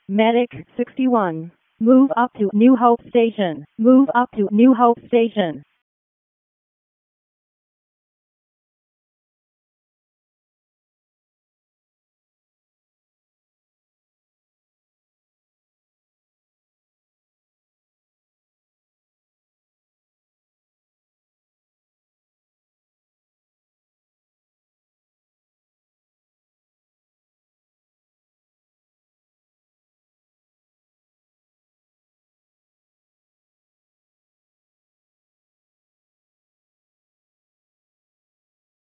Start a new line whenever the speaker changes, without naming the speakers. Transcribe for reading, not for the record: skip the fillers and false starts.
Medic 61. Move up to New Hope Station. Move up to New Hope Station.